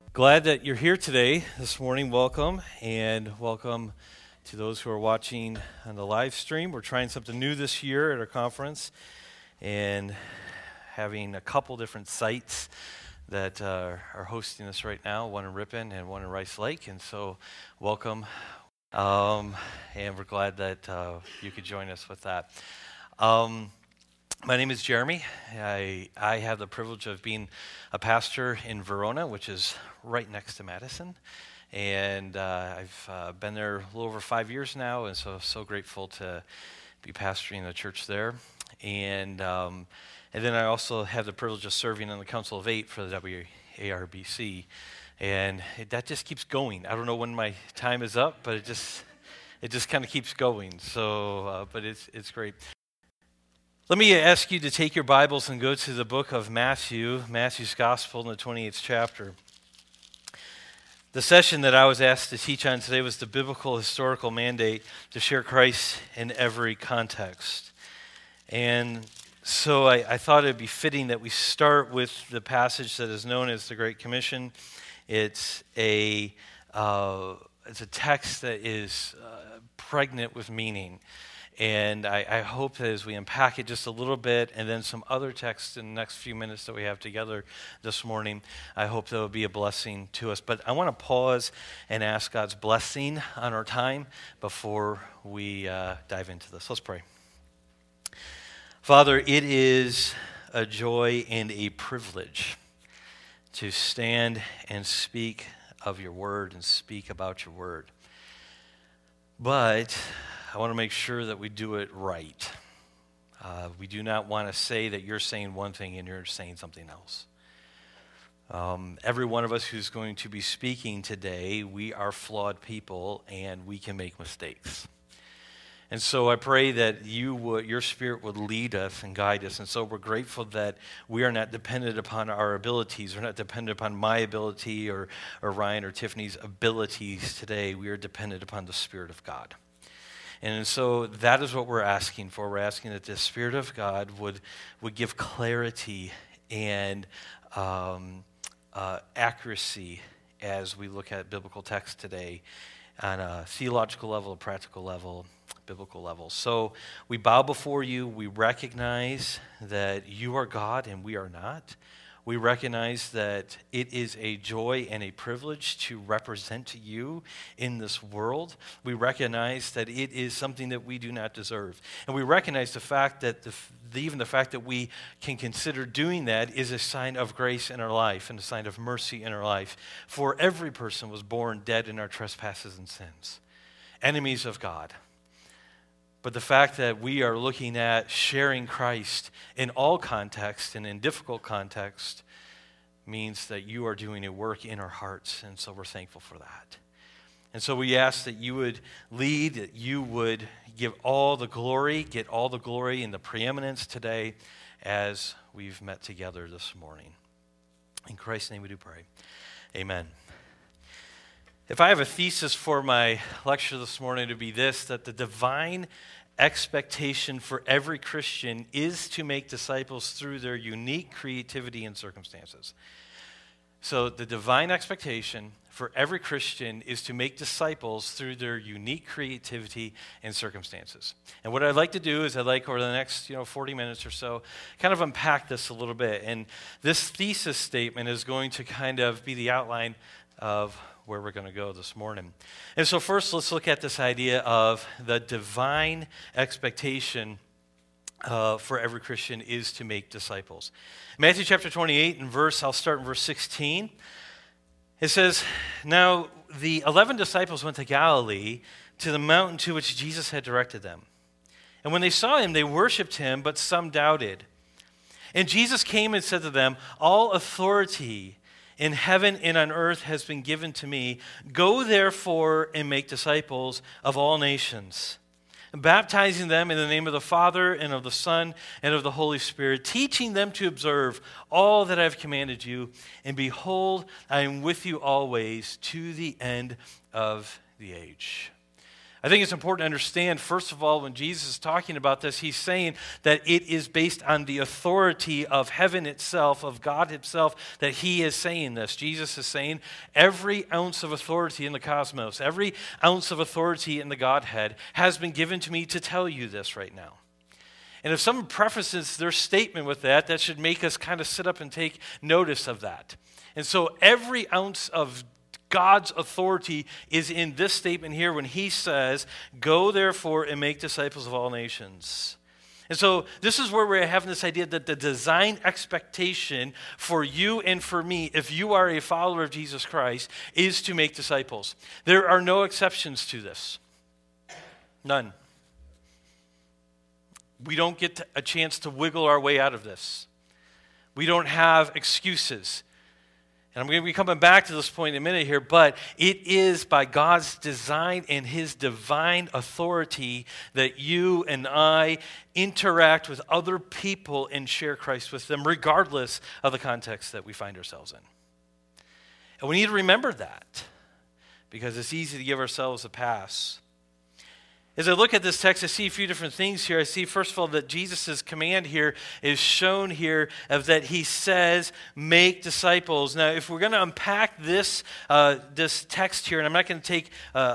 Glad that you're here today, this morning. Welcome, and welcome to those who are watching on the live stream. We're trying something new this year at our conference and having a couple different sites that are hosting us right now, one in Ripon and one in Rice Lake. And so, welcome, and we're glad that you could join us with that. My name is Jeremy. I have the privilege of being a pastor in Verona, which is right next to Madison. And I've been there a little over 5 years now, and so grateful to be pastoring the church there. And then I also have the privilege of serving on the Council of Eight for the WARBC. And that just keeps going. I don't know when my time is up, but it just kind of keeps going. So, but it's great. Let me ask you to take your Bibles and go to the book of Matthew's Gospel in the 28th chapter. The session that I was asked to teach on today was the biblical historical mandate to share Christ in every context. And so I thought it would be fitting that we start with the passage that is known as the Great Commission. It's a text that is pregnant with meaning. And I hope that as we unpack it just a little bit, and then some other texts in the next few minutes that we have together this morning, I hope that will be a blessing to us. But I want to pause and ask God's blessing on our time before we dive into this. Let's pray. Father, it is a joy and a privilege to stand and speak of your word and speak about your word. But I want to make sure that we do it right. We do not want to say that you're saying one thing and you're saying something else. Every one of us who's going to be speaking today, we are flawed people and we can make mistakes. And so I pray that your Spirit would lead us and guide us. And so we're grateful that we are not dependent upon our abilities. We're not dependent upon my ability or Ryan or Tiffany's abilities today. We are dependent upon the Spirit of God. And so that is what we're asking for. We're asking that the Spirit of God would give clarity and accuracy as we look at biblical text today on a theological level, a practical level, biblical level. So we bow before you. We recognize that you are God and we are not. We recognize that it is a joy and a privilege to represent you in this world. We recognize that it is something that we do not deserve. And we recognize the fact that even the fact that we can consider doing that is a sign of grace in our life and a sign of mercy in our life. For every person was born dead in our trespasses and sins, enemies of God. But the fact that we are looking at sharing Christ in all contexts and in difficult contexts means that you are doing a work in our hearts, and so we're thankful for that. And so we ask that you would lead, that you would give all the glory, get all the glory and the preeminence today as we've met together this morning. In Christ's name we do pray. Amen. If I have a thesis for my lecture this morning, it would be this, that the divine expectation for every Christian is to make disciples through their unique creativity and circumstances. So the divine expectation for every Christian is to make disciples through their unique creativity and circumstances. And what I'd like to do is over the next 40 minutes or so, kind of unpack this a little bit. And this thesis statement is going to kind of be the outline of where we're going to go this morning. And so first, let's look at this idea of the divine expectation for every Christian is to make disciples. Matthew chapter 28, I'll start in verse 16. It says, "Now the 11 disciples went to Galilee, to the mountain to which Jesus had directed them. And when they saw him, they worshipped him, but some doubted. And Jesus came and said to them, 'All authority in heaven and on earth has been given to me. Go therefore and make disciples of all nations, baptizing them in the name of the Father and of the Son and of the Holy Spirit, teaching them to observe all that I have commanded you. And behold, I am with you always to the end of the age.'" I think it's important to understand, first of all, when Jesus is talking about this, he's saying that it is based on the authority of heaven itself, of God himself, that he is saying this. Jesus is saying every ounce of authority in the cosmos, every ounce of authority in the Godhead has been given to me to tell you this right now. And if someone prefaces their statement with that, that should make us kind of sit up and take notice of that. And so every ounce of God's authority is in this statement here when he says, "Go therefore and make disciples of all nations." And so this is where we're having this idea that the design expectation for you and for me, if you are a follower of Jesus Christ, is to make disciples. There are no exceptions to this. None. We don't get a chance to wiggle our way out of this. We don't have excuses. And I'm going to be coming back to this point in a minute here, but it is by God's design and his divine authority that you and I interact with other people and share Christ with them, regardless of the context that we find ourselves in. And we need to remember that, because it's easy to give ourselves a pass. As I look at this text, I see a few different things here. I see, first of all, that Jesus' command here is shown here of that he says, make disciples. Now, if we're going to unpack this text here, and I'm not going to take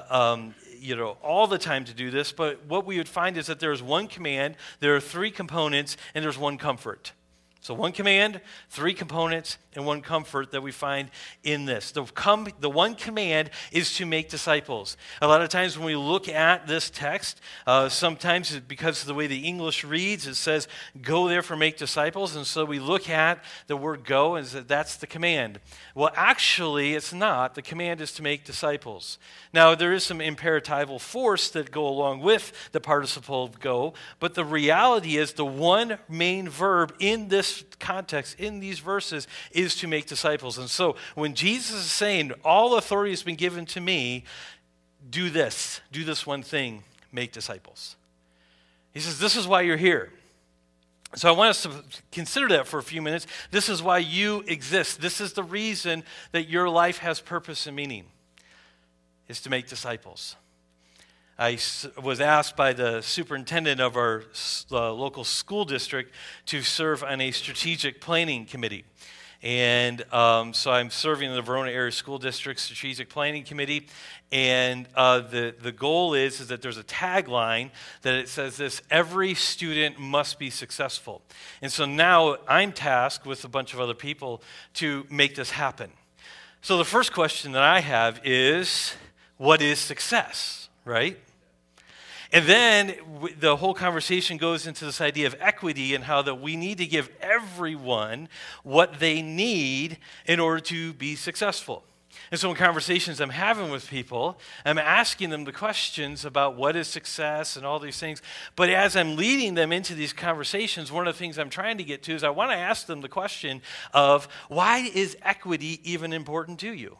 all the time to do this, but what we would find is that there's one command, there are three components, and there's one comfort. So one command, three components, and one comfort that we find in this. The one command is to make disciples. A lot of times when we look at this text, sometimes because of the way the English reads, it says, "Go therefore make disciples," and so we look at the word "go" and say, that's the command. Well, actually, it's not. The command is to make disciples. Now, there is some imperatival force that go along with the participle of "go," but the reality is the one main verb in this context, in these verses, is to make disciples. And so when Jesus is saying, all authority has been given to me, do this one thing, make disciples. He says, this is why you're here. So I want us to consider that for a few minutes. This is why you exist. This is the reason that your life has purpose and meaning, is to make disciples. I was asked by the superintendent of our local school district to serve on a strategic planning committee. And so I'm serving in the Verona Area School District Strategic Planning Committee. And the goal is that there's a tagline that it says this: every student must be successful. And so now I'm tasked with a bunch of other people to make this happen. So the first question that I have is, what is success, right? And then the whole conversation goes into this idea of equity and how that we need to give everyone what they need in order to be successful. And so in conversations I'm having with people, I'm asking them the questions about what is success and all these things. But as I'm leading them into these conversations, one of the things I'm trying to get to is I want to ask them the question of, why is equity even important to you?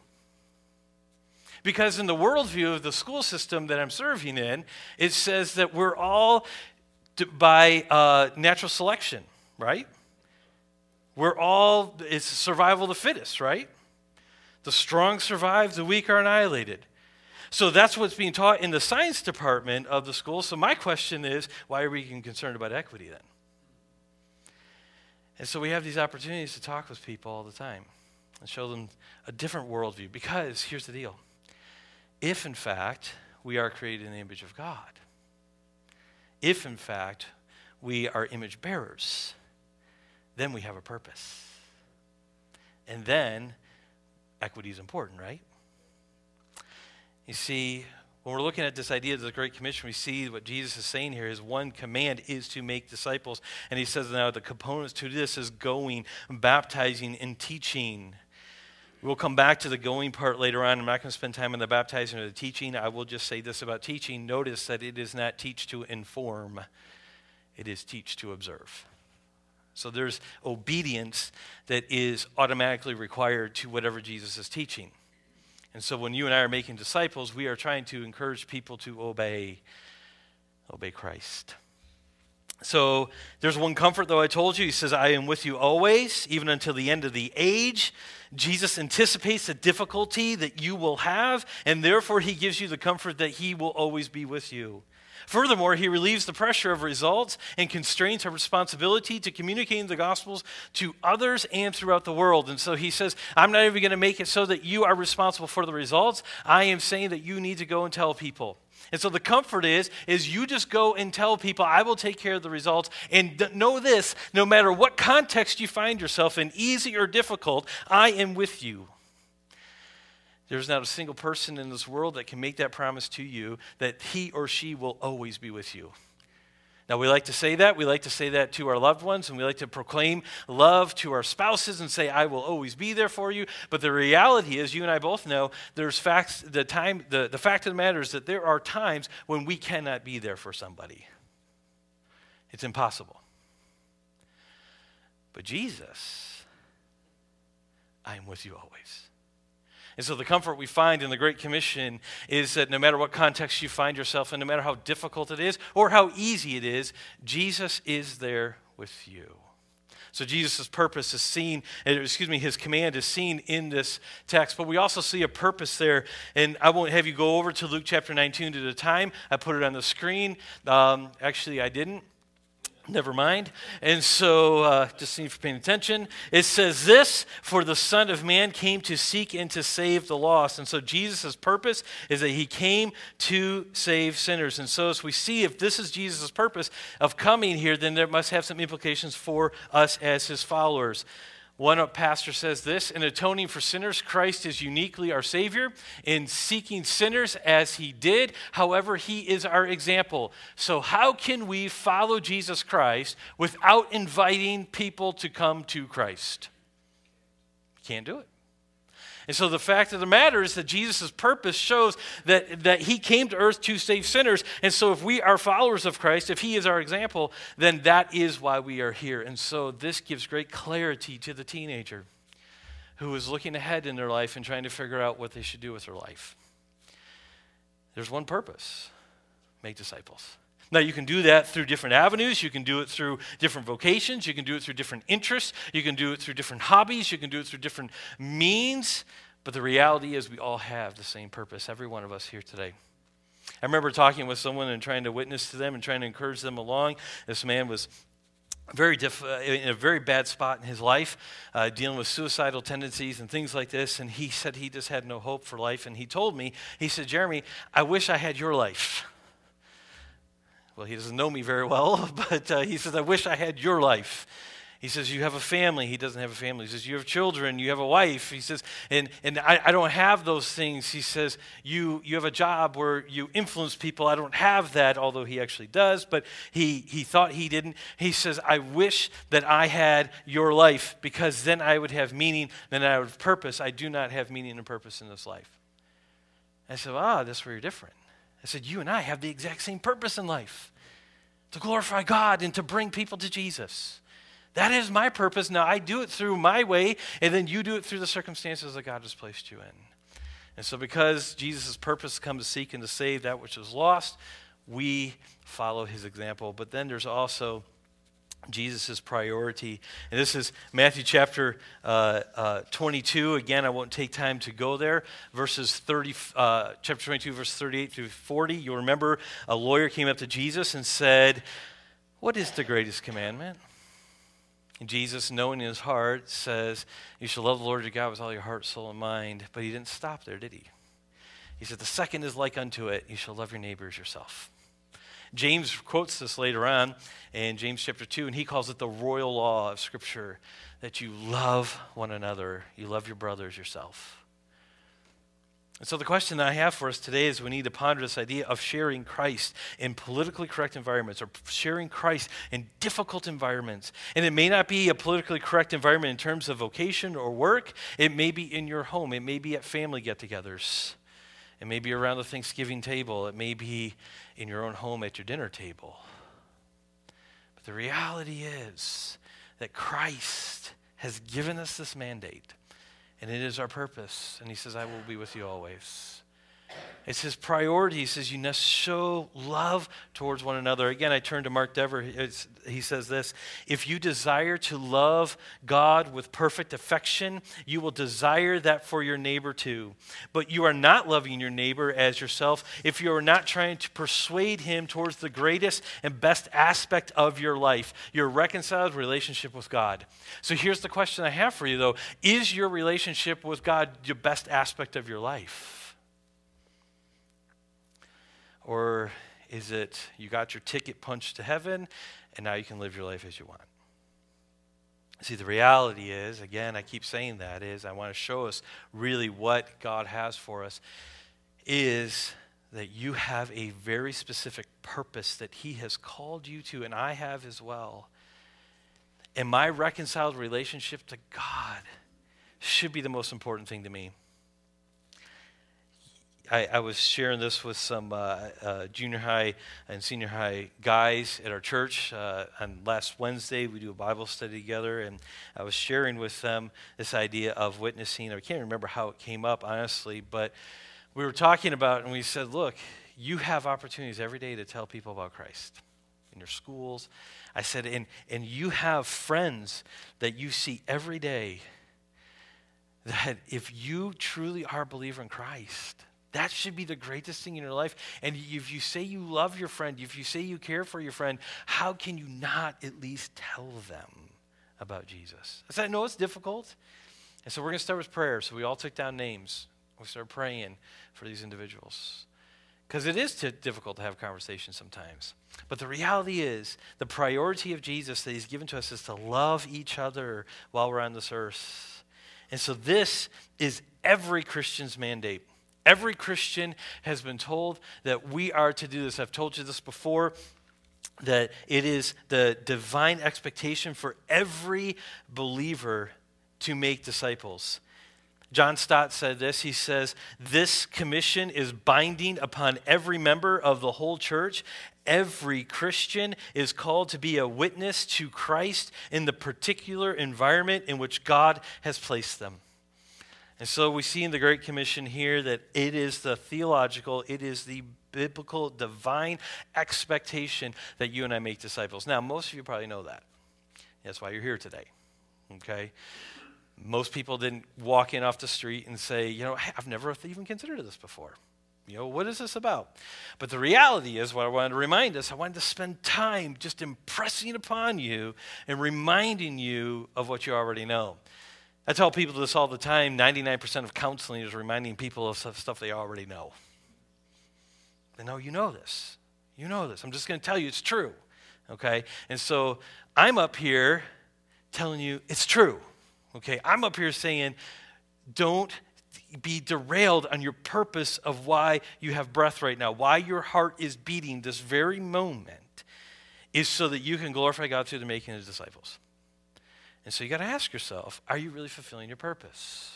Because in the worldview of the school system that I'm serving in, it says that we're all by natural selection, right? It's survival of the fittest, right? The strong survive, the weak are annihilated. So that's what's being taught in the science department of the school. So my question is, why are we even concerned about equity then? And so we have these opportunities to talk with people all the time and show them a different worldview. Because here's the deal. If, in fact, we are created in the image of God, if, in fact, we are image bearers, then we have a purpose. And then equity is important, right? You see, when we're looking at this idea of the Great Commission, we see what Jesus is saying here. His one command is to make disciples. And he says now the components to this is going, baptizing, and teaching. We'll come back to the going part later on. I'm not going to spend time on the baptizing or the teaching. I will just say this about teaching. Notice that it is not teach to inform. It is teach to observe. So there's obedience that is automatically required to whatever Jesus is teaching. And so when you and I are making disciples, we are trying to encourage people to obey Christ. So there's one comfort, though, I told you. He says, I am with you always, even until the end of the age. Jesus anticipates the difficulty that you will have, and therefore he gives you the comfort that he will always be with you. Furthermore, he relieves the pressure of results and constrains our responsibility to communicating the Gospels to others and throughout the world. And so he says, I'm not even going to make it so that you are responsible for the results. I am saying that you need to go and tell people. And so the comfort is you just go and tell people, I will take care of the results. And know this, no matter what context you find yourself in, easy or difficult, I am with you. There's not a single person in this world that can make that promise to you that he or she will always be with you. Now, we like to say that. We like to say that to our loved ones, and we like to proclaim love to our spouses and say, I will always be there for you. But the reality is, you and I both know, there's facts. The fact of the matter is that there are times when we cannot be there for somebody. It's impossible. But Jesus, I am with you always. And so the comfort we find in the Great Commission is that no matter what context you find yourself in, no matter how difficult it is or how easy it is, Jesus is there with you. So Jesus' purpose is seen, his command is seen in this text, but we also see a purpose there. And I won't have you go over to Luke chapter 19 at a time. I put it on the screen. Actually, I didn't. Never mind. And so, just seeing for paying attention, it says this, for the Son of Man came to seek and to save the lost. And so Jesus' purpose is that he came to save sinners. And so as we see, if this is Jesus' purpose of coming here, then there must have some implications for us as his followers. One pastor says this, in atoning for sinners, Christ is uniquely our Savior. In seeking sinners as he did, however, he is our example. So how can we follow Jesus Christ without inviting people to come to Christ? Can't do it. And so the fact of the matter is that Jesus' purpose shows that he came to earth to save sinners. And so if we are followers of Christ, if he is our example, then that is why we are here. And so this gives great clarity to the teenager who is looking ahead in their life and trying to figure out what they should do with their life. There's one purpose: make disciples. Now, you can do that through different avenues. You can do it through different vocations. You can do it through different interests. You can do it through different hobbies. You can do it through different means. But the reality is we all have the same purpose, every one of us here today. I remember talking with someone and trying to witness to them and trying to encourage them along. This man was in a very bad spot in his life, dealing with suicidal tendencies and things like this. And he said he just had no hope for life. And he told me, he said, Jeremy, I wish I had your life. Well, he doesn't know me very well, but he says, I wish I had your life. He says, you have a family. He doesn't have a family. He says, you have children. You have a wife. He says, and I don't have those things. He says, you have a job where you influence people. I don't have that, although he actually does, but he thought he didn't. He says, I wish that I had your life because then I would have meaning, then I would have purpose. I do not have meaning and purpose in this life. I said, that's where you're different. I said, you and I have the exact same purpose in life, to glorify God and to bring people to Jesus. That is my purpose. Now, I do it through my way, and then you do it through the circumstances that God has placed you in. And so because Jesus' purpose comes to seek and to save that which is lost, we follow his example. But then there's also Jesus' priority. And this is Matthew chapter 22. Again, I won't take time to go there. Chapter 22, verse 38 through 40. You'll remember a lawyer came up to Jesus and said, what is the greatest commandment? And Jesus, knowing in his heart, says, you shall love the Lord your God with all your heart, soul, and mind. But he didn't stop there, did he? He said, the second is like unto it, you shall love your neighbor as yourself. James quotes this later on in James chapter 2, and he calls it the royal law of Scripture, that you love one another, you love your brother as yourself. And so the question that I have for us today is we need to ponder this idea of sharing Christ in politically correct environments or sharing Christ in difficult environments. And it may not be a politically correct environment in terms of vocation or work. It may be in your home. It may be at family get-togethers. It may be around the Thanksgiving table. It may be in your own home at your dinner table. But the reality is that Christ has given us this mandate, and it is our purpose. And he says, I will be with you always. It's his priority. He says you must show love towards one another. Again, I turn to Mark Dever. He says this: if you desire to love God with perfect affection, you will desire that for your neighbor too. But you are not loving your neighbor as yourself if you are not trying to persuade him towards the greatest and best aspect of your life, your reconciled relationship with God. So here's the question I have for you, though. Is your relationship with God the best aspect of your life? Or is it you got your ticket punched to heaven and now you can live your life as you want? See, the reality is, again, I keep saying that, is I want to show us really what God has for us, is that you have a very specific purpose that he has called you to, and I have as well. And my reconciled relationship to God should be the most important thing to me. I was sharing this with some junior high and senior high guys at our church. On last Wednesday, we do a Bible study together, and I was sharing with them this idea of witnessing. I can't remember how it came up, honestly, but we were talking about it, and we said, look, you have opportunities every day to tell people about Christ in your schools. I said, and you have friends that you see every day that if you truly are a believer in Christ, that should be the greatest thing in your life. And if you say you love your friend, if you say you care for your friend, how can you not at least tell them about Jesus? I said, I know it's difficult. And so we're going to start with prayer. So we all took down names. We started praying for these individuals. Because it is difficult to have conversations sometimes. But the reality is, the priority of Jesus that he's given to us is to love each other while we're on this earth. And so this is every Christian's mandate. Every Christian has been told that we are to do this. I've told you this before, that it is the divine expectation for every believer to make disciples. John Stott said this. He says, this commission is binding upon every member of the whole church. Every Christian is called to be a witness to Christ in the particular environment in which God has placed them. And so we see in the Great Commission here that it is the theological, it is the biblical, divine expectation that you and I make disciples. Now, most of you probably know that. That's why you're here today, okay? Most people didn't walk in off the street and say, hey, I've never even considered this before. What is this about? But the reality is, what I wanted to remind us, I wanted to spend time just impressing upon you and reminding you of what you already know. I tell people this all the time. 99% of counseling is reminding people of stuff they already know. They know you know this. You know this. I'm just going to tell you it's true. Okay? And so I'm up here telling you it's true. Okay? I'm up here saying don't be derailed on your purpose of why you have breath right now, why your heart is beating this very moment, is so that you can glorify God through the making of disciples. And so you got to ask yourself, are you really fulfilling your purpose?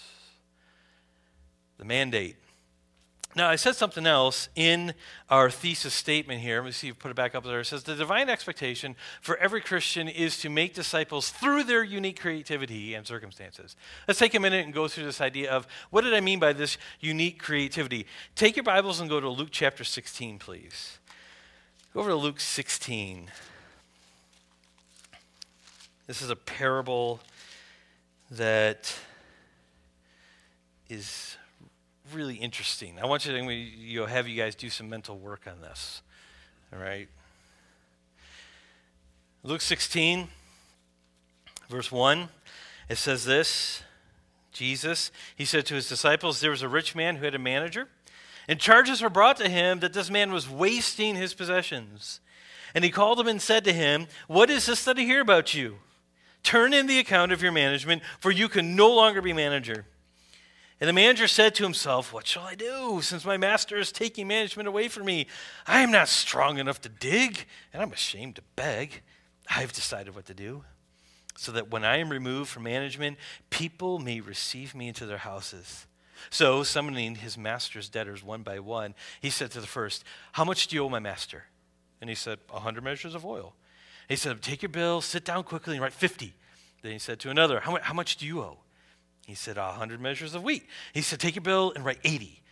The mandate. Now, I said something else in our thesis statement here. Let me see if you put it back up there. It says, the divine expectation for every Christian is to make disciples through their unique creativity and circumstances. Let's take a minute and go through this idea of what did I mean by this unique creativity? Take your Bibles and go to Luke chapter 16, please. Go over to Luke 16. This is a parable that is really interesting. I want you to have you guys do some mental work on this. All right? Luke 16, verse 1, it says this. Jesus, he said to his disciples, there was a rich man who had a manager, and charges were brought to him that this man was wasting his possessions. And he called him and said to him, what is this that I hear about you? Turn in the account of your management, for you can no longer be manager. And the manager said to himself, what shall I do, since my master is taking management away from me? I am not strong enough to dig, and I'm ashamed to beg. I've decided what to do, so that when I am removed from management, people may receive me into their houses. So, summoning his master's debtors one by one, he said to the first, how much do you owe my master? And he said, 100 measures of oil. He said, take your bill, sit down quickly, and write 50. Then he said to another, how much do you owe? He said, 100 measures of wheat. He said, take your bill and write 80.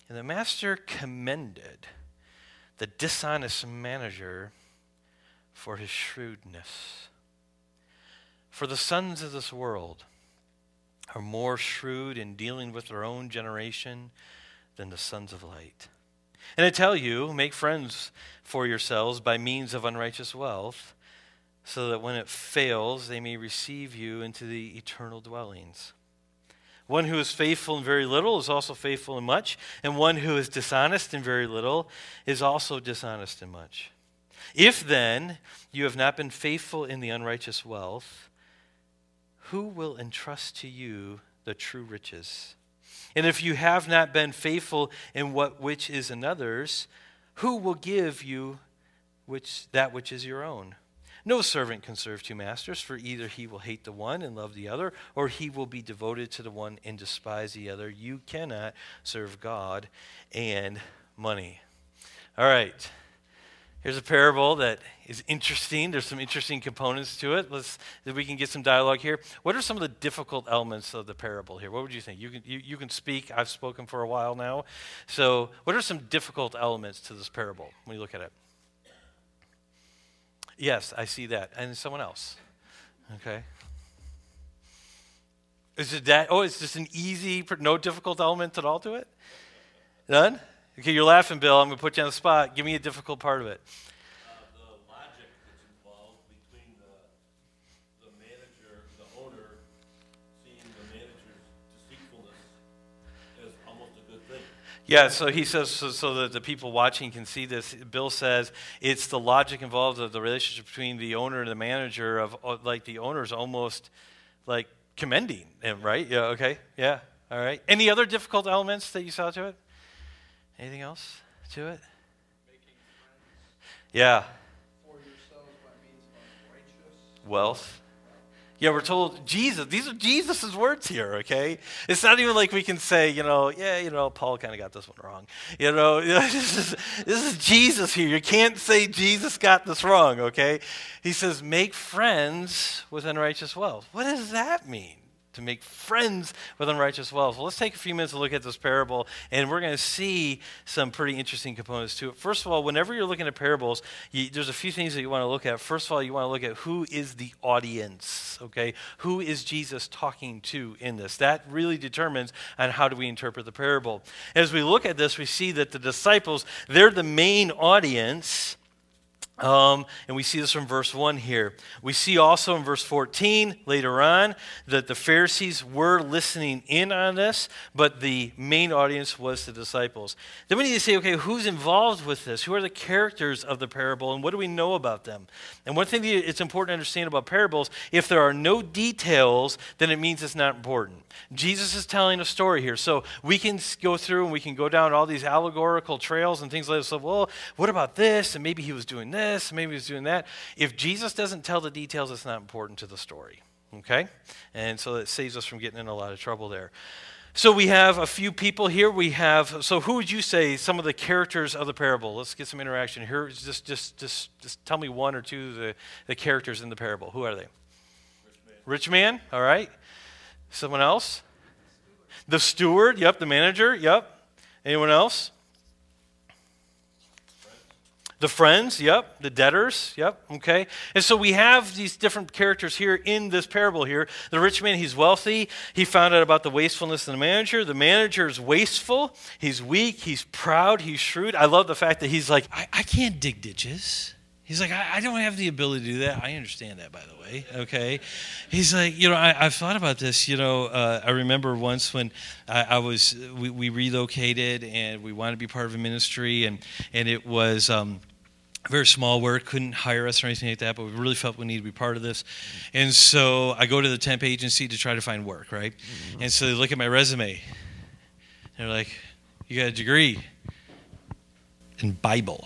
And the master commended the dishonest manager for his shrewdness. For the sons of this world are more shrewd in dealing with their own generation than the sons of light. And I tell you, make friends for yourselves by means of unrighteous wealth, so that when it fails, they may receive you into the eternal dwellings. One who is faithful in very little is also faithful in much, and one who is dishonest in very little is also dishonest in much. If then you have not been faithful in the unrighteous wealth, who will entrust to you the true riches? And if you have not been faithful in which is another's, who will give you that which is your own? No servant can serve two masters, for either he will hate the one and love the other, or he will be devoted to the one and despise the other. You cannot serve God and money. All right. Here's a parable that is interesting. There's some interesting components to it. If we can get some dialogue here. What are some of the difficult elements of the parable here? What would you think? You can speak. I've spoken for a while now. So what are some difficult elements to this parable when you look at it? Yes, I see that. And someone else. Okay. Is it that? Oh, it's just an easy, no difficult element at all to it? None? Okay, you're laughing, Bill. I'm going to put you on the spot. Give me a difficult part of it. The logic that's involved between the manager, the owner, seeing the manager's deceitfulness as almost a good thing. Yeah, so he says, so that the people watching can see this, Bill says it's the logic involved of the relationship between the owner and the manager of, like, the owner's almost, like, commending him, right? Yeah, okay, yeah, all right. Any other difficult elements that you saw to it? Anything else to it? Making friends Yeah. for yourselves by means of unrighteous Wealth. Yeah, we're told Jesus. These are Jesus' words here, okay? It's not even like we can say, Paul kind of got this one wrong. This is Jesus here. You can't say Jesus got this wrong, okay? He says, make friends with unrighteous wealth. What does that mean? To make friends with unrighteous wealth. Well, let's take a few minutes to look at this parable, and we're going to see some pretty interesting components to it. First of all, whenever you're looking at parables, there's a few things that you want to look at. First of all, you want to look at who is the audience, okay? Who is Jesus talking to in this? That really determines on how do we interpret the parable. As we look at this, we see that the disciples, they're the main audience. And we see this from verse 1 here. We see also in verse 14 later on that the Pharisees were listening in on this, but the main audience was the disciples. Then we need to say, okay, who's involved with this? Who are the characters of the parable, and what do we know about them? And one thing that it's important to understand about parables, if there are no details, then it means it's not important. Jesus is telling a story here, so we can go through and we can go down all these allegorical trails and things like this. So, well, what about this? And maybe he was doing this. Maybe he's doing that. If Jesus doesn't tell the details, it's not important to the story, okay? And so it saves us from getting in a lot of trouble there. So we have a few people here. So who would you say some of the characters of the parable? Let's get some interaction here. Just tell me one or two of the characters in the parable. Who are they? Rich man, all right. Someone else? The steward, yep. The manager, yep. Anyone else? The friends, yep. The debtors, yep. Okay. And so we have these different characters here in this parable here. The rich man, he's wealthy. He found out about the wastefulness of the manager. The manager is wasteful. He's weak. He's proud. He's shrewd. I love the fact that he's like, I can't dig ditches. He's like, I don't have the ability to do that. I understand that, by the way, okay? He's like, I've thought about this. I remember once when we relocated and we wanted to be part of a ministry, and it was very small work, couldn't hire us or anything like that, but we really felt we needed to be part of this. And so I go to the temp agency to try to find work, right? And so they look at my resume. They're like, you got a degree in Bible.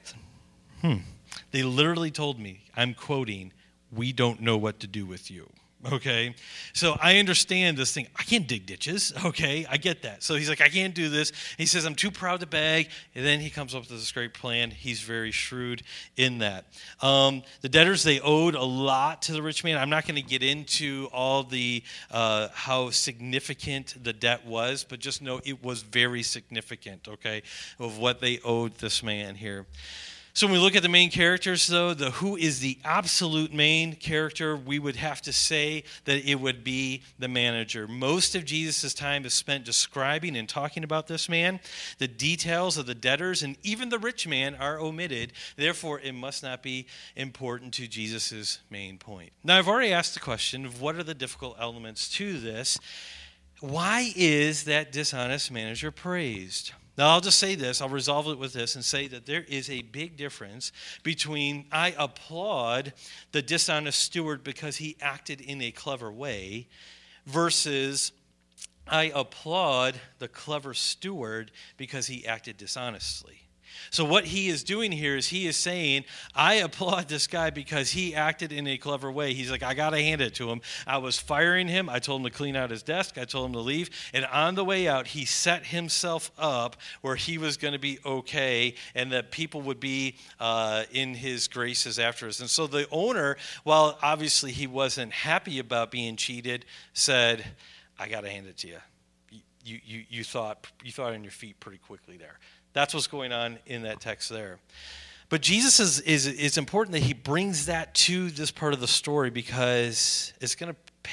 They literally told me, I'm quoting, we don't know what to do with you. Okay, so I understand this thing. I can't dig ditches. Okay, I get that. So he's like, I can't do this. He says, I'm too proud to beg. And then he comes up with this great plan. He's very shrewd in that. The debtors, they owed a lot to the rich man. I'm not going to get into all the how significant the debt was, but just know it was very significant, okay, of what they owed this man here. So when we look at the main characters, though, who is the absolute main character, we would have to say that it would be the manager. Most of Jesus' time is spent describing and talking about this man. The details of the debtors and even the rich man are omitted. Therefore, it must not be important to Jesus' main point. Now, I've already asked the question of what are the difficult elements to this. Why is that dishonest manager praised? Now, I'll just say this. I'll resolve it with this and say that there is a big difference between I applaud the dishonest steward because he acted in a clever way versus I applaud the clever steward because he acted dishonestly. So what he is doing here is he is saying, I applaud this guy because he acted in a clever way. He's like, I got to hand it to him. I was firing him. I told him to clean out his desk. I told him to leave. And on the way out, he set himself up where he was going to be okay and that people would be in his graces afterwards. And so the owner, while obviously he wasn't happy about being cheated, said, I got to hand it to you. You thought on your feet pretty quickly there. That's what's going on in that text there. But Jesus is important that he brings that to this part of the story because it's going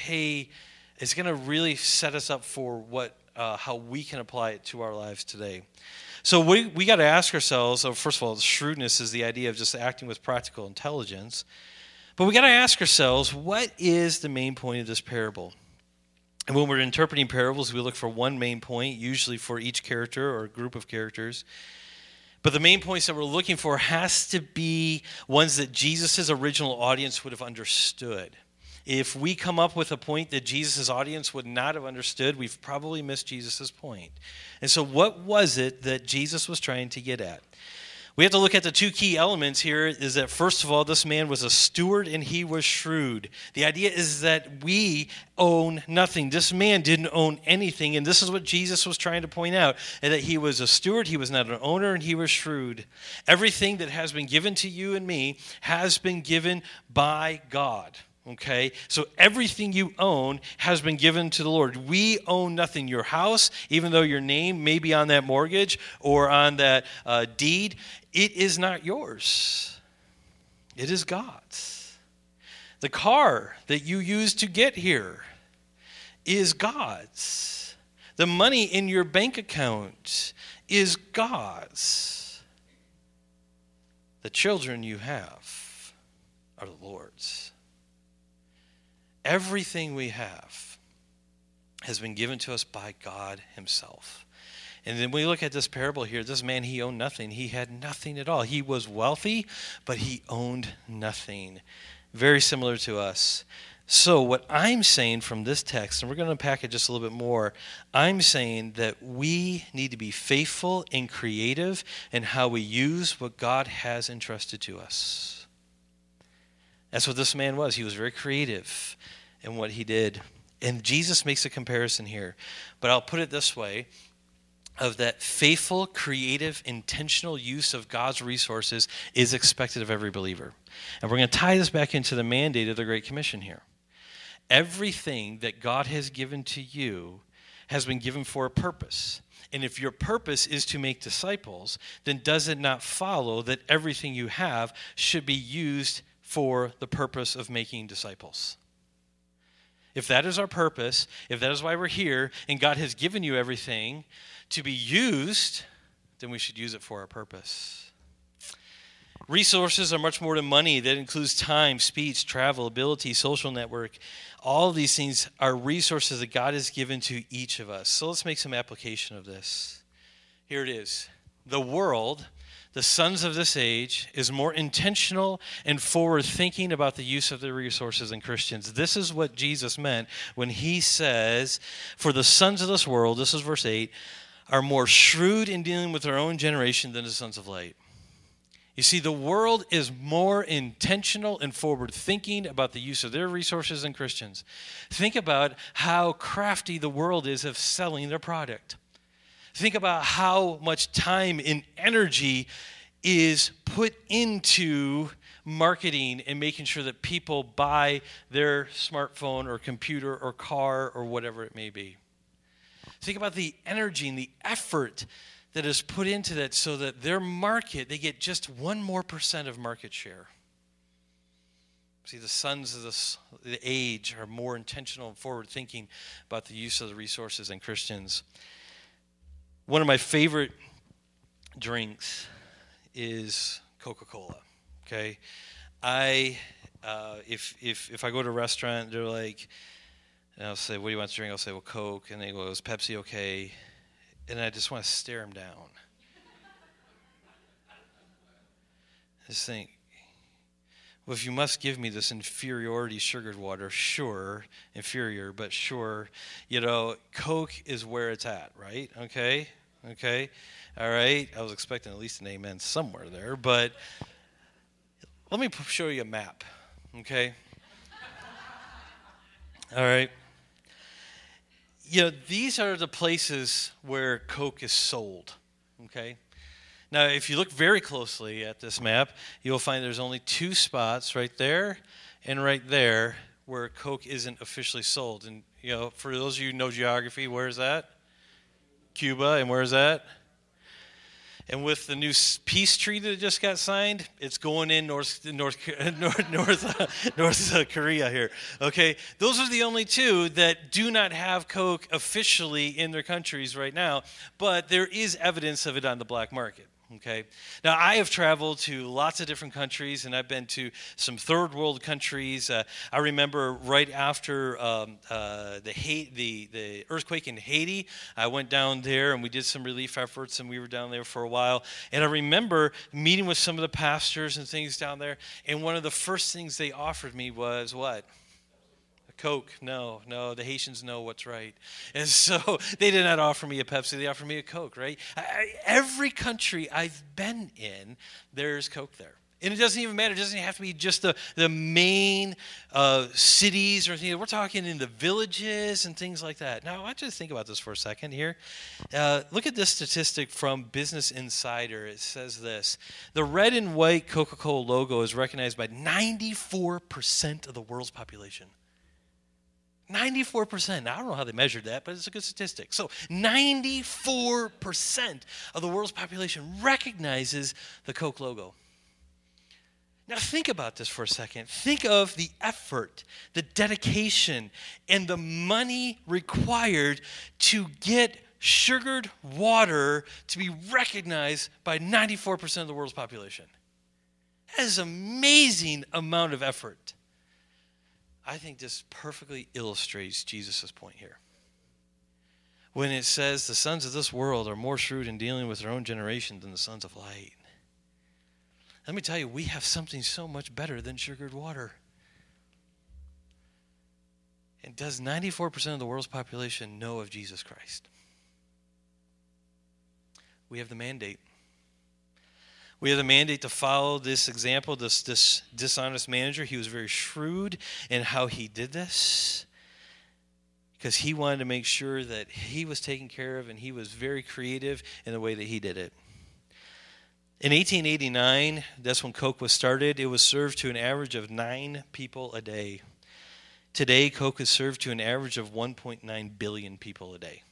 to really set us up for how we can apply it to our lives today. So we got to ask ourselves, first of all, shrewdness is the idea of just acting with practical intelligence. But we got to ask ourselves, what is the main point of this parable? And when we're interpreting parables, we look for one main point, usually for each character or group of characters. But the main points that we're looking for has to be ones that Jesus' original audience would have understood. If we come up with a point that Jesus' audience would not have understood, we've probably missed Jesus' point. And so what was it that Jesus was trying to get at? We have to look at the two key elements here is that, first of all, this man was a steward and he was shrewd. The idea is that we own nothing. This man didn't own anything, and this is what Jesus was trying to point out, and that he was a steward, he was not an owner, and he was shrewd. Everything that has been given to you and me has been given by God. Okay, so everything you own has been given to the Lord. We own nothing. Your house, even though your name may be on that mortgage or on that deed, it is not yours. It is God's. The car that you use to get here is God's. The money in your bank account is God's. The children you have are the Lord's. Everything we have has been given to us by God himself. And then we look at this parable here. This man, he owned nothing. He had nothing at all. He was wealthy, but he owned nothing. Very similar to us. So what I'm saying from this text, and we're going to unpack it just a little bit more, I'm saying that we need to be faithful and creative in how we use what God has entrusted to us. That's what this man was. He was very creative in what he did. And Jesus makes a comparison here. But I'll put it this way, of that faithful, creative, intentional use of God's resources is expected of every believer. And we're going to tie this back into the mandate of the Great Commission here. Everything that God has given to you has been given for a purpose. And if your purpose is to make disciples, then does it not follow that everything you have should be used for the purpose of making disciples? If that is our purpose, if that is why we're here, and God has given you everything to be used, then we should use it for our purpose. Resources are much more than money. That includes time, speech, travel, ability, social network. All of these things are resources that God has given to each of us. So let's make some application of this. Here it is. The world, the sons of this age, is more intentional and forward-thinking about the use of their resources than Christians. This is what Jesus meant when he says, for the sons of this world, this is verse 8, are more shrewd in dealing with their own generation than the sons of light. You see, the world is more intentional and forward-thinking about the use of their resources than Christians. Think about how crafty the world is of selling their product. Think about how much time and energy is put into marketing and making sure that people buy their smartphone or computer or car or whatever it may be. Think about the energy and the effort that is put into that so that their market, they get just 1% more of market share. See, the sons of the age are more intentional and forward-thinking about the use of the resources than Christians. One of my favorite drinks is Coca-Cola. Okay, if I go to a restaurant, they're like, and I'll say, "What do you want to drink?" I'll say, "Well, Coke," and they go, "Is Pepsi okay?" And I just want to stare them down. I just think, well, if you must give me this inferiority sugared water, sure, inferior, but sure, Coke is where it's at, right? Okay, all right. I was expecting at least an amen somewhere there, but let me show you a map, okay? All right. These are the places where Coke is sold, okay? Now, if you look very closely at this map, you'll find there's only 2 spots right there and right there where Coke isn't officially sold. And, for those of you who know geography, where is that? Cuba, and where is that? And with the new peace treaty that just got signed, it's going in North Korea here. Okay, those are the only 2 that do not have Coke officially in their countries right now, but there is evidence of it on the black market. Okay, now I have traveled to lots of different countries, and I've been to some third world countries. I remember right after the earthquake in Haiti, I went down there and we did some relief efforts, and we were down there for a while. And I remember meeting with some of the pastors and things down there, and one of the first things they offered me was what? Coke. No, the Haitians know what's right. And so they did not offer me a Pepsi, they offered me a Coke, right? Every country I've been in, there's Coke there. And it doesn't even matter. It doesn't have to be just the main cities or anything. We're talking in the villages and things like that. Now, I want you to think about this for a second here. Look at this statistic from Business Insider. It says this: the red and white Coca-Cola logo is recognized by 94% of the world's population. 94%. Now, I don't know how they measured that, but it's a good statistic. So 94% of the world's population recognizes the Coke logo. Now think about this for a second. Think of the effort, the dedication, and the money required to get sugared water to be recognized by 94% of the world's population. That is an amazing amount of effort. I think this perfectly illustrates Jesus' point here. When it says the sons of this world are more shrewd in dealing with their own generation than the sons of light. Let me tell you, we have something so much better than sugared water. And does 94% of the world's population know of Jesus Christ? We have the mandate. We have the mandate to follow this example, this dishonest manager. He was very shrewd in how he did this because he wanted to make sure that he was taken care of, and he was very creative in the way that he did it. In 1889, that's when Coke was started. It was served to an average of 9 people a day. Today, Coke is served to an average of 1.9 billion people a day.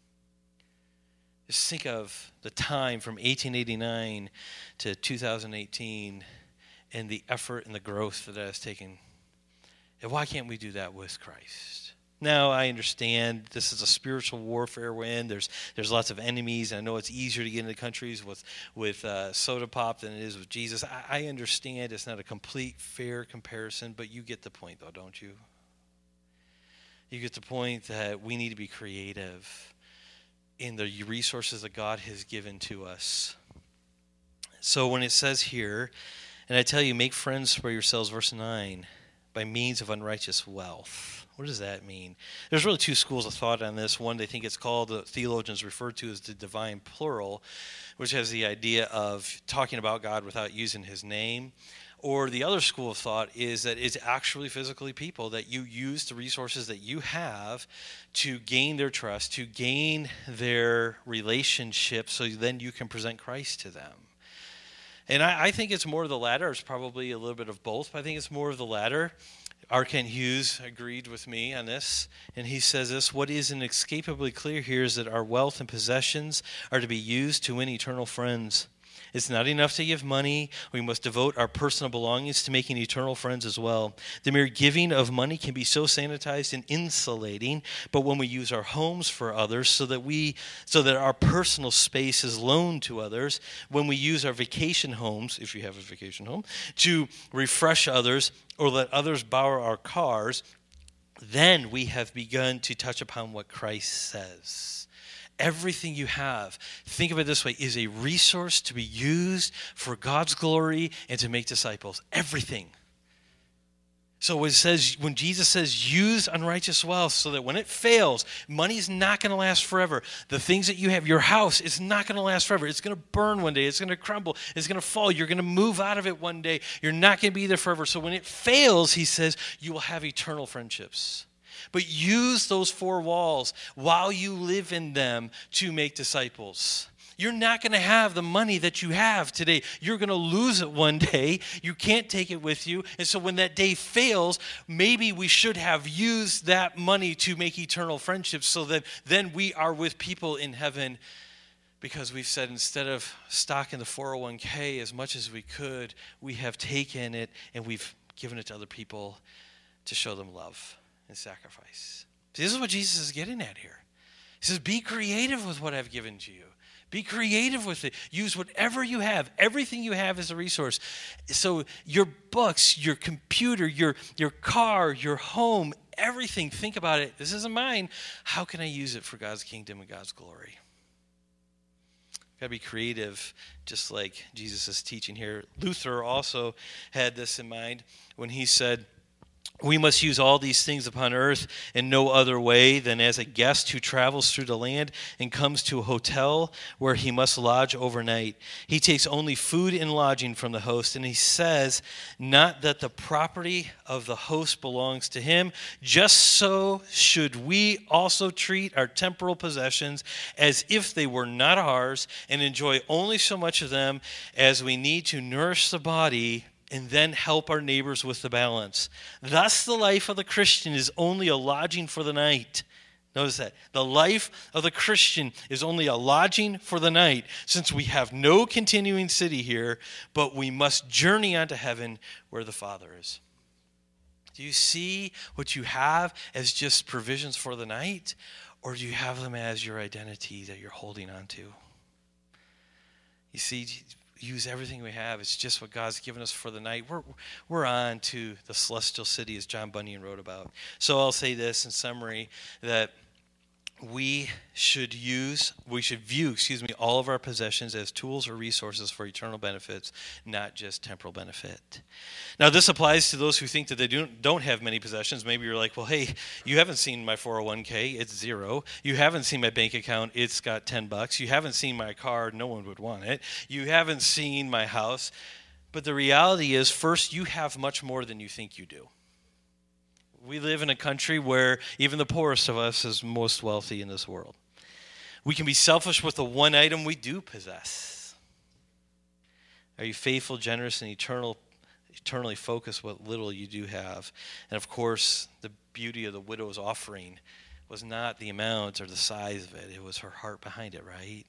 Just think of the time from 1889 to 2018 and the effort and the growth that has taken. And why can't we do that with Christ? Now, I understand this is a spiritual warfare we're in. There's lots of enemies. I know it's easier to get into countries with soda pop than it is with Jesus. I understand it's not a complete fair comparison, but you get the point, though, don't you? You get the point that we need to be creative in the resources that God has given to us. So when it says here, and I tell you, make friends for yourselves, verse 9, by means of unrighteous wealth. What does that mean? There's really two schools of thought on this. One, they think it's called, the theologians refer to as the divine plural, which has the idea of talking about God without using his name. Or the other school of thought is that it's actually physically people, that you use the resources that you have to gain their trust, to gain their relationship, so then you can present Christ to them. And I think it's more of the latter. It's probably a little bit of both, but I think it's more of the latter. R. Kent Hughes agreed with me on this, and he says this: what is inescapably clear here is that our wealth and possessions are to be used to win eternal friends. It's not enough to give money. We must devote our personal belongings to making eternal friends as well. The mere giving of money can be so sanitized and insulating, but when we use our homes for others so that our personal space is loaned to others, when we use our vacation homes, if you have a vacation home, to refresh others or let others borrow our cars, then we have begun to touch upon what Christ says. Everything you have, think of it this way, is a resource to be used for God's glory and to make disciples. Everything. So when Jesus says use unrighteous wealth so that when it fails, money's not going to last forever. The things that you have, your house, is not going to last forever. It's going to burn one day. It's going to crumble. It's going to fall. You're going to move out of it one day. You're not going to be there forever. So when it fails, he says, you will have eternal friendships. But use those four walls while you live in them to make disciples. You're not going to have the money that you have today. You're going to lose it one day. You can't take it with you. And so when that day fails, maybe we should have used that money to make eternal friendships so that then we are with people in heaven, because we've said instead of stocking the 401k as much as we could, we have taken it and we've given it to other people to show them love and sacrifice. See, this is what Jesus is getting at here. He says, be creative with what I've given to you. Be creative with it. Use whatever you have. Everything you have is a resource. So your books, your computer, your car, your home, everything, think about it. This isn't mine. How can I use it for God's kingdom and God's glory? Got to be creative, just like Jesus is teaching here. Luther also had this in mind when he said, we must use all these things upon earth in no other way than as a guest who travels through the land and comes to a hotel where he must lodge overnight. He takes only food and lodging from the host, and he says, not that the property of the host belongs to him, just so should we also treat our temporal possessions as if they were not ours, and enjoy only so much of them as we need to nourish the body and then help our neighbors with the balance. Thus, the life of the Christian is only a lodging for the night. Notice that. The life of the Christian is only a lodging for the night, since we have no continuing city here, but we must journey on to heaven where the Father is. Do you see what you have as just provisions for the night, or do you have them as your identity that you're holding on to? You see, use everything we have. It's just what God's given us for the night. We're on to the celestial city, as John Bunyan wrote about. So I'll say this in summary, that we should view all of our possessions as tools or resources for eternal benefits, not just temporal benefit. Now, this applies to those who think that they don't have many possessions. Maybe you're like, well, hey, you haven't seen my 401k, it's zero. You haven't seen my bank account, it's got $10. You haven't seen my car, no one would want it. You haven't seen my house. But the reality is, first, you have much more than you think you do. We live in a country where even the poorest of us is most wealthy in this world. We can be selfish with the one item we do possess. Are you faithful, generous, and eternally focused what little you do have? And of course, the beauty of the widow's offering was not the amount or the size of it. It was her heart behind it, right?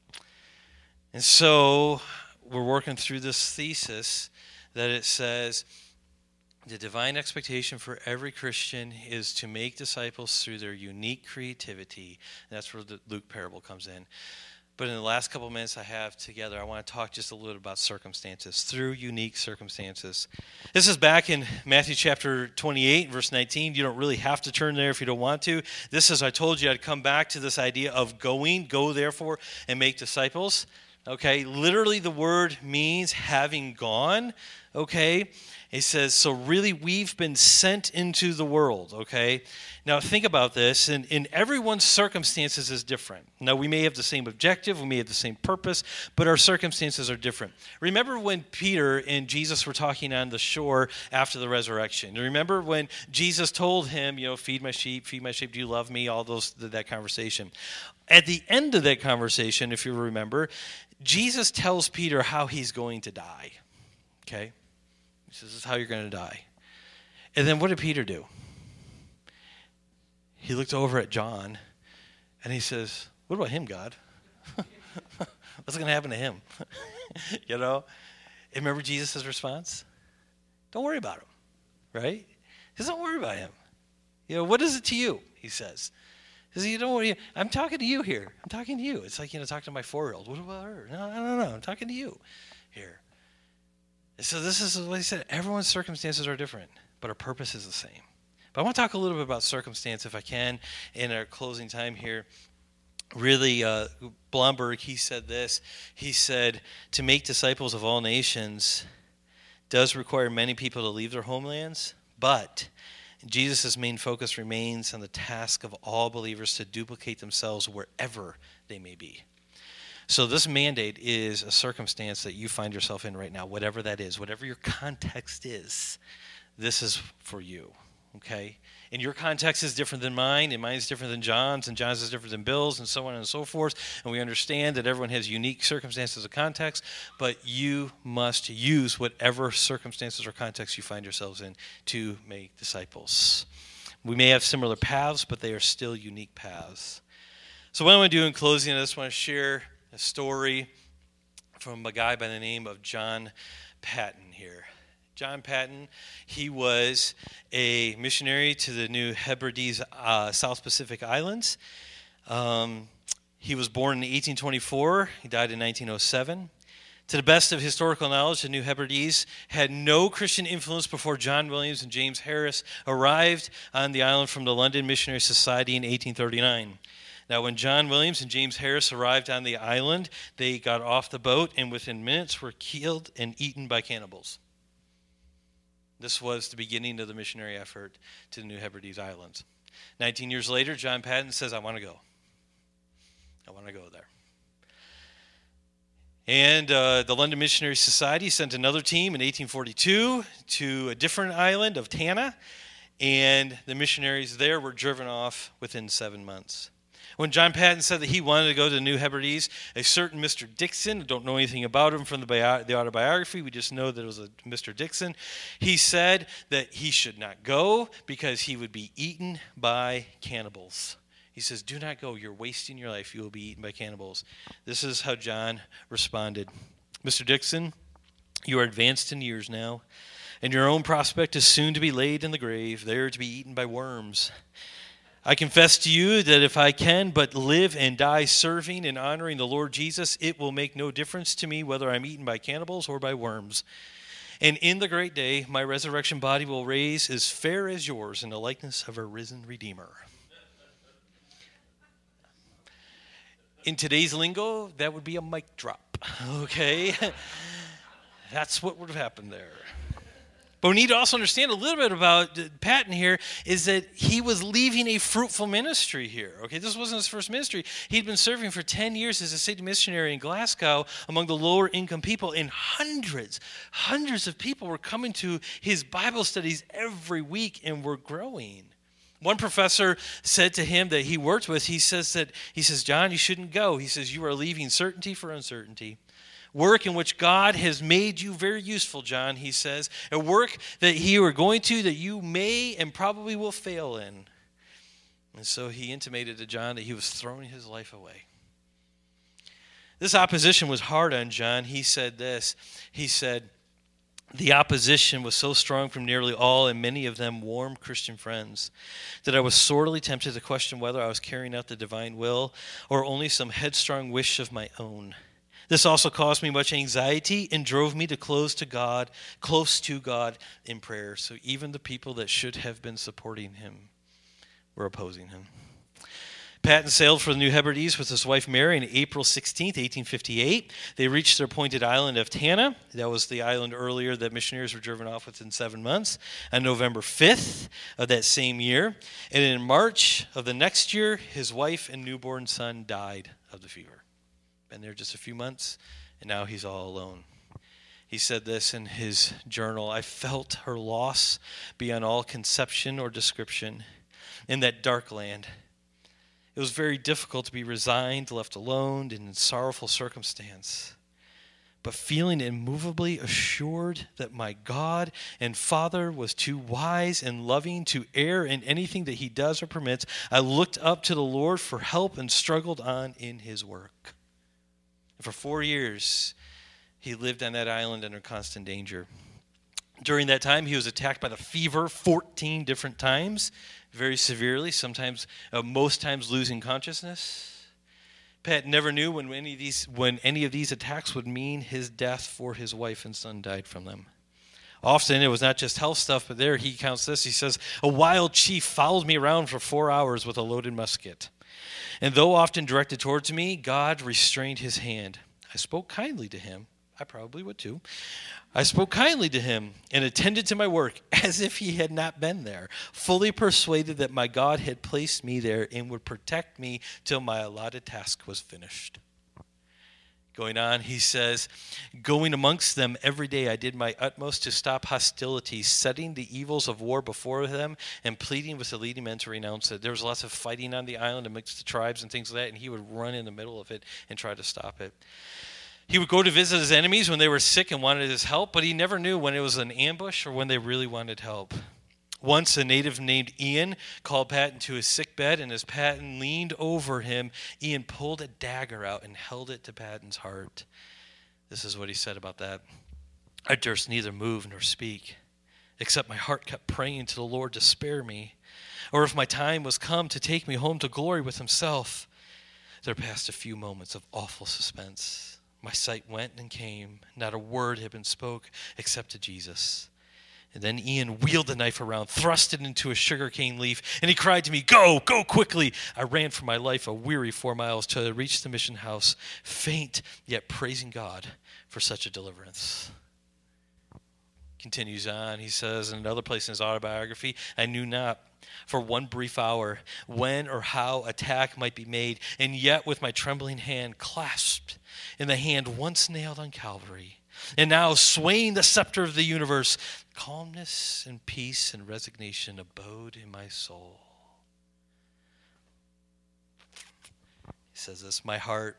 And so we're working through this thesis that it says, the divine expectation for every Christian is to make disciples through their unique creativity. And that's where the Luke parable comes in. But in the last couple of minutes I have together, I want to talk just a little bit about circumstances, through unique circumstances. This is back in Matthew chapter 28, verse 19. You don't really have to turn there if you don't want to. This is, I told you, I'd come back to this idea of go therefore, and make disciples. Okay, literally the word means having gone. okay? He says, so really we've been sent into the world, okay? Now think about this, and in everyone's circumstances is different. Now we may have the same objective, we may have the same purpose, but our circumstances are different. Remember when Peter and Jesus were talking on the shore after the resurrection? Remember when Jesus told him, feed my sheep, do you love me? All that conversation. At the end of that conversation, if you remember, Jesus tells Peter how he's going to die, okay? He says, this is how you're going to die. And then what did Peter do? He looked over at John, and he says, what about him, God? What's going to happen to him? And remember Jesus' response? Don't worry about him, right? He says, don't worry about him. What is it to you, he says. He says, don't worry. I'm talking to you here. I'm talking to you. It's like, talking to my 4-year-old. What about her? No. I'm talking to you here. So this is what he said. Everyone's circumstances are different, but our purpose is the same. But I want to talk a little bit about circumstance, if I can, in our closing time here. Really, Blomberg, he said this. He said, to make disciples of all nations does require many people to leave their homelands, but Jesus' main focus remains on the task of all believers to duplicate themselves wherever they may be. So this mandate is a circumstance that you find yourself in right now, whatever that is, whatever your context is, this is for you, okay? And your context is different than mine, and mine is different than John's, and John's is different than Bill's, and so on and so forth. And we understand that everyone has unique circumstances of context, but you must use whatever circumstances or context you find yourselves in to make disciples. We may have similar paths, but they are still unique paths. So what I want to do in closing, I just want to share a story from a guy by the name of John Paton here. John Paton, he was a missionary to the New Hebrides, South Pacific Islands. He was born in 1824. He died in 1907. To the best of historical knowledge, the New Hebrides had no Christian influence before John Williams and James Harris arrived on the island from the London Missionary Society in 1839. Now, when John Williams and James Harris arrived on the island, they got off the boat and within minutes were killed and eaten by cannibals. This was the beginning of the missionary effort to the New Hebrides Islands. 19 years later, John Paton says, I want to go. I want to go there. And the London Missionary Society sent another team in 1842 to a different island of Tanna, and the missionaries there were driven off within 7 months. When John Paton said that he wanted to go to the New Hebrides, a certain Mr. Dixon, don't know anything about him from the autobiography, we just know that it was a Mr. Dixon, he said that he should not go because he would be eaten by cannibals. He says, do not go, you're wasting your life, you will be eaten by cannibals. This is how John responded. Mr. Dixon, you are advanced in years now, and your own prospect is soon to be laid in the grave, there to be eaten by worms. I confess to you that if I can but live and die serving and honoring the Lord Jesus, it will make no difference to me whether I'm eaten by cannibals or by worms. And in the great day, my resurrection body will raise as fair as yours in the likeness of a risen Redeemer. In today's lingo, that would be a mic drop, okay? That's what would have happened there. But we need to also understand a little bit about Paton here is that he was leaving a fruitful ministry here. Okay, this wasn't his first ministry. He'd been serving for 10 years as a city missionary in Glasgow among the lower income people, and hundreds of people were coming to his Bible studies every week and were growing. One professor said to him that he worked with, he says, John, you shouldn't go. He says, you are leaving certainty for uncertainty. Work in which God has made you very useful, John, he says. A work that you are going to, that you may and probably will fail in. And so he intimated to John that he was throwing his life away. This opposition was hard on John. He said this. He said, the opposition was so strong from nearly all, and many of them warm Christian friends, that I was sorely tempted to question whether I was carrying out the divine will or only some headstrong wish of my own. This also caused me much anxiety and drove me to close to God in prayer. So even the people that should have been supporting him were opposing him. Patton sailed for the New Hebrides with his wife Mary on April 16th, 1858. They reached their appointed island of Tanna. That was the island earlier that missionaries were driven off within 7 months. On November 5th of that same year. And in March of the next year, his wife and newborn son died of the fever. Been there just a few months, and now he's all alone. He said this in his journal: "I felt her loss beyond all conception or description in that dark land. It was very difficult to be resigned, left alone, and in sorrowful circumstance. But feeling immovably assured that my God and Father was too wise and loving to err in anything that he does or permits, I looked up to the Lord for help and struggled on in his work." And for 4 years, he lived on that island under constant danger. During that time, he was attacked by the fever 14 different times, very severely, most times losing consciousness. Pat never knew when any of these attacks would mean his death, for his wife and son died from them. Often it was not just health stuff, but there he counts this. He says, "A wild chief followed me around for 4 hours with a loaded musket. And though often directed towards me, God restrained his hand. I spoke kindly to him." I probably would too. "I spoke kindly to him and attended to my work as if he had not been there, fully persuaded that my God had placed me there and would protect me till my allotted task was finished." Going on, he says, "Going amongst them every day, I did my utmost to stop hostilities, setting the evils of war before them and pleading with the leading men to renounce it." There was lots of fighting on the island amongst the tribes and things like that, and he would run in the middle of it and try to stop it. He would go to visit his enemies when they were sick and wanted his help, but he never knew when it was an ambush or when they really wanted help. Once a native named Ian called Patton to his sick bed, and as Patton leaned over him, Ian pulled a dagger out and held it to Patton's heart. This is what he said about that: "I durst neither move nor speak, except my heart kept praying to the Lord to spare me, or if my time was come to take me home to glory with himself." There passed a few moments of awful suspense. My sight went and came. Not a word had been spoke except to Jesus. And then Ian wheeled the knife around, thrust it into a sugarcane leaf, and he cried to me, go quickly." I ran for my life a weary 4 miles till I reached the mission house, faint yet praising God for such a deliverance. Continues on, he says in another place in his autobiography, "I knew not for one brief hour when or how attack might be made, and yet with my trembling hand clasped in the hand once nailed on Calvary, and now swaying the scepter of the universe, calmness and peace and resignation abode in my soul." He says this, "My heart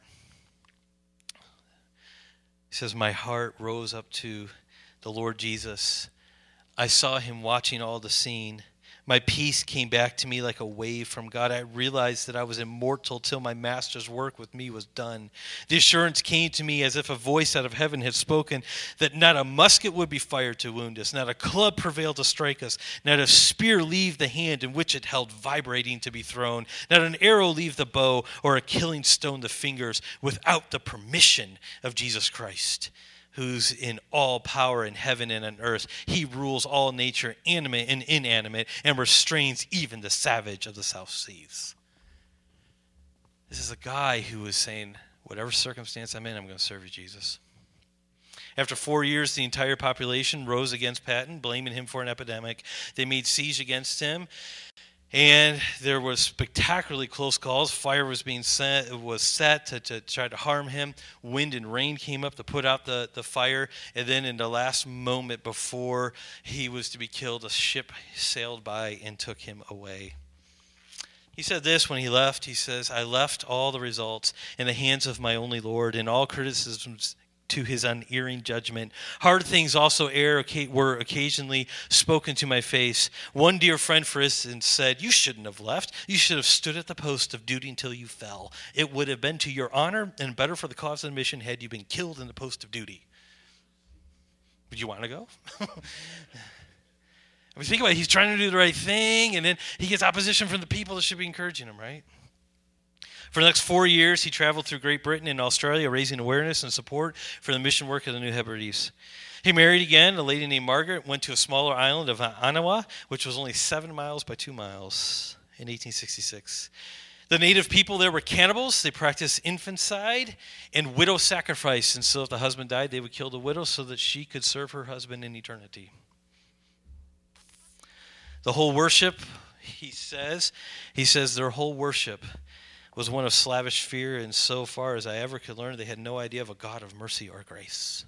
rose up to the Lord Jesus. I saw him watching all the scene. My peace came back to me like a wave from God. I realized that I was immortal till my master's work with me was done. The assurance came to me as if a voice out of heaven had spoken that not a musket would be fired to wound us, not a club prevail to strike us, not a spear leave the hand in which it held vibrating to be thrown, not an arrow leave the bow, or a killing stone the fingers, without the permission of Jesus Christ, who's in all power in heaven and on earth. He rules all nature, animate and inanimate, and restrains even the savage of the South Seas." This is a guy who is saying, whatever circumstance I'm in, I'm going to serve you, Jesus. After 4 years, the entire population rose against Patton, blaming him for an epidemic. They made siege against him. And there was spectacularly close calls. Fire was set to try to harm him. Wind and rain came up to put out the fire. And then in the last moment before he was to be killed, a ship sailed by and took him away. He said this when he left. He says, "I left all the results in the hands of my only Lord, and all criticisms to his unerring judgment. Hard things also were occasionally spoken to my face. One dear friend, for instance, said, 'You shouldn't have left. You should have stood at the post of duty until you fell. It would have been to your honor and better for the cause of the mission had you been killed in the post of duty.'" Would you want to go? I mean, think about it. He's trying to do the right thing, and then he gets opposition from the people that should be encouraging him, right? For the next 4 years, he traveled through Great Britain and Australia, raising awareness and support for the mission work of the New Hebrides. He married again, a lady named Margaret, went to a smaller island of Anawa, which was only 7 miles by 2 miles in 1866. The native people there were cannibals. They practiced infanticide and widow sacrifice. And so if the husband died, they would kill the widow so that she could serve her husband in eternity. The whole worship, he says their whole worship was one of slavish fear, and so far as I ever could learn, they had no idea of a God of mercy or grace.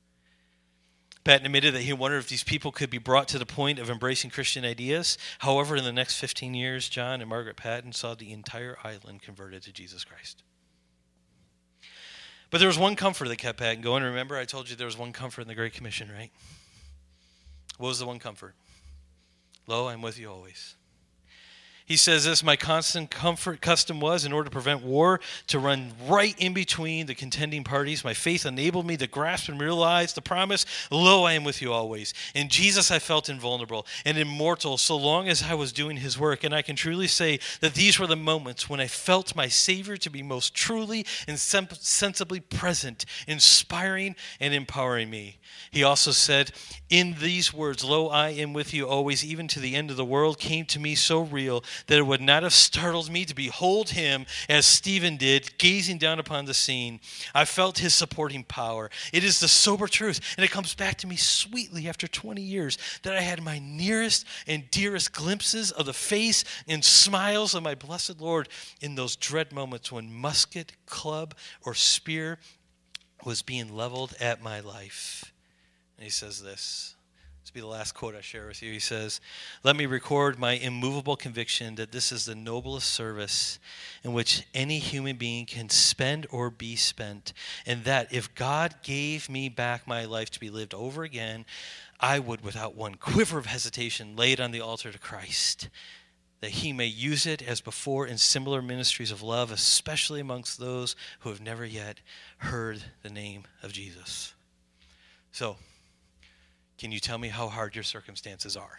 Patton admitted that he wondered if these people could be brought to the point of embracing Christian ideas. However, in the next 15 years, John and Margaret Patton saw the entire island converted to Jesus Christ. But there was one comfort that kept Patton going. Remember, I told you there was one comfort in the Great Commission, right? What was the one comfort? Lo, I'm with you always. He says this, my constant custom was, in order to prevent war, to run right in between the contending parties. My faith enabled me to grasp and realize the promise, lo, I am with you always. In Jesus I felt invulnerable and immortal so long as I was doing his work. And I can truly say that these were the moments when I felt my Savior to be most truly and sensibly present, inspiring and empowering me. He also said, in these words, lo, I am with you always, even to the end of the world, came to me so real that it would not have startled me to behold him as Stephen did, gazing down upon the scene. I felt his supporting power. It is the sober truth, and it comes back to me sweetly after 20 years that I had my nearest and dearest glimpses of the face and smiles of my blessed Lord in those dread moments when musket, club, or spear was being leveled at my life. And he says this. This will be the last quote I share with you. He says, let me record my immovable conviction that this is the noblest service in which any human being can spend or be spent, and that if God gave me back my life to be lived over again, I would, without one quiver of hesitation, lay it on the altar to Christ, that he may use it as before in similar ministries of love, especially amongst those who have never yet heard the name of Jesus. So, can you tell me how hard your circumstances are?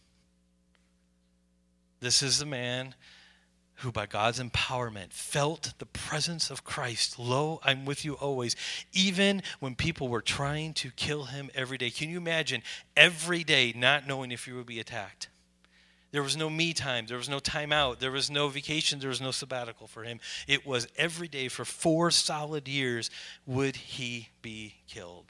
This is the man who by God's empowerment felt the presence of Christ. Lo, I'm with you always, even when people were trying to kill him every day. Can you imagine every day not knowing if you would be attacked? There was no me time. There was no time out. There was no vacation. There was no sabbatical for him. It was every day for 4 solid years would he be killed.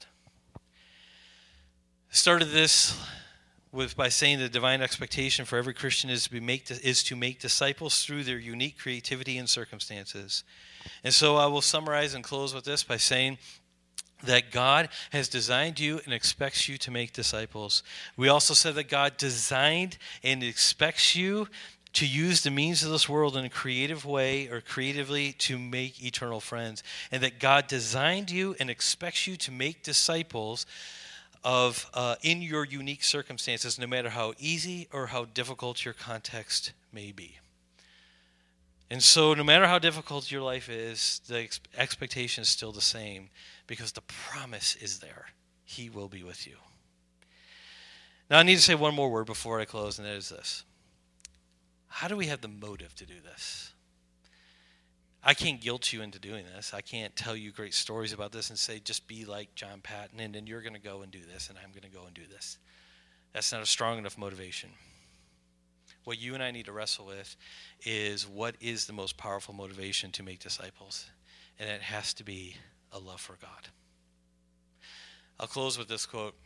Started this by saying the divine expectation for every Christian is to make disciples through their unique creativity and circumstances. And so I will summarize and close with this by saying that God has designed you and expects you to make disciples. We also said that God designed and expects you to use the means of this world in a creative way or creatively to make eternal friends. And that God designed you and expects you to make disciples in your unique circumstances, no matter how easy or how difficult your context may be. And so no matter how difficult your life is, the expectation is still the same because the promise is there. He will be with you. Now I need to say one more word before I close, and that is this. How do we have the motive to do this? I can't guilt you into doing this. I can't tell you great stories about this and say, just be like John Patton, and then you're going to go and do this, and I'm going to go and do this. That's not a strong enough motivation. What you and I need to wrestle with is what is the most powerful motivation to make disciples, and it has to be a love for God. I'll close with this quote.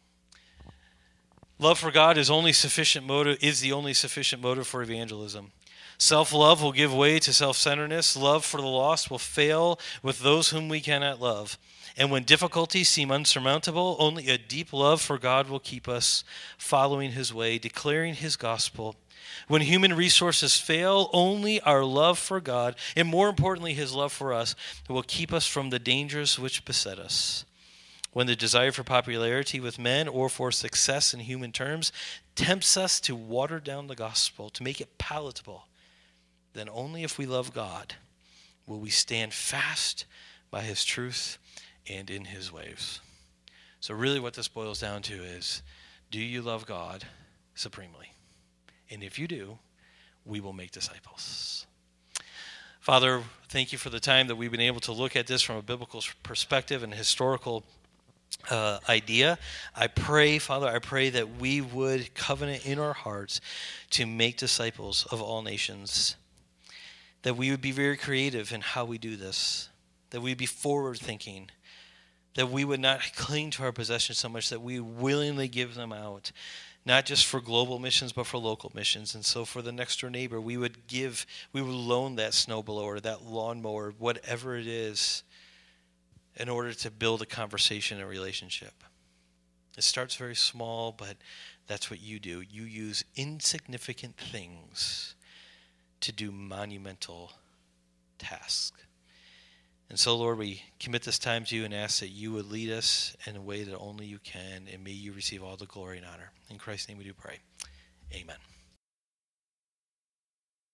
Love for God is the only sufficient motive for evangelism. Self-love will give way to self-centeredness. Love for the lost will fail with those whom we cannot love. And when difficulties seem unsurmountable, only a deep love for God will keep us following his way, declaring his gospel. When human resources fail, only our love for God, and more importantly, his love for us, will keep us from the dangers which beset us. When the desire for popularity with men or for success in human terms tempts us to water down the gospel, to make it palatable, then only if we love God will we stand fast by his truth and in his ways. So really what this boils down to is, do you love God supremely? And if you do, we will make disciples. Father, thank you for the time that we've been able to look at this from a biblical perspective and historical idea. I pray, Father, that we would covenant in our hearts to make disciples of all nations. that we would be very creative in how we do this, that we'd be forward thinking, that we would not cling to our possessions so much that we willingly give them out, not just for global missions, but for local missions. And so for the next door neighbor, we would loan that snowblower, that lawnmower, whatever it is, in order to build a conversation and relationship. It starts very small, but that's what you do. You use insignificant things to do monumental tasks. And so, Lord, we commit this time to you and ask that you would lead us in a way that only you can, and may you receive all the glory and honor. In Christ's name we do pray. Amen.